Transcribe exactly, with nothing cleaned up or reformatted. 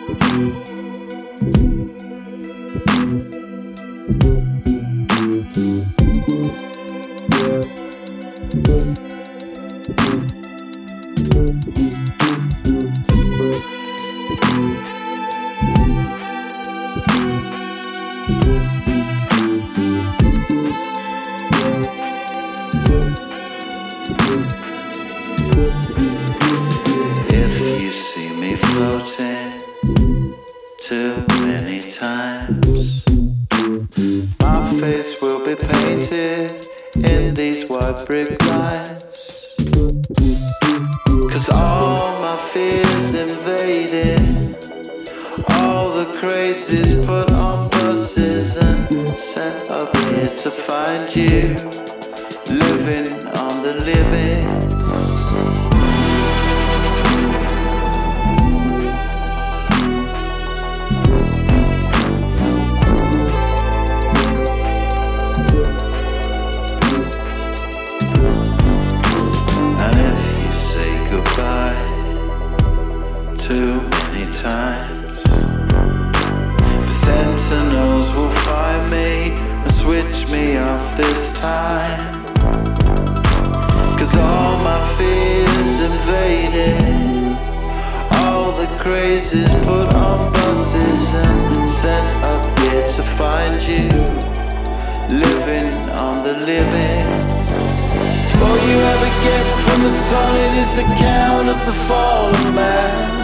If you see me floating too many times, my face will be painted in these white brick lines. Cause all my fears invaded, all the crazies put on buses and sent up here to find you, living on the living. Too many times, the sentinels will find me and switch me off this time. Cause all my fears invaded, all the crazies put on buses and sent up here to find you, living on the living. All you ever get from the sun, it is the count of the fallen man.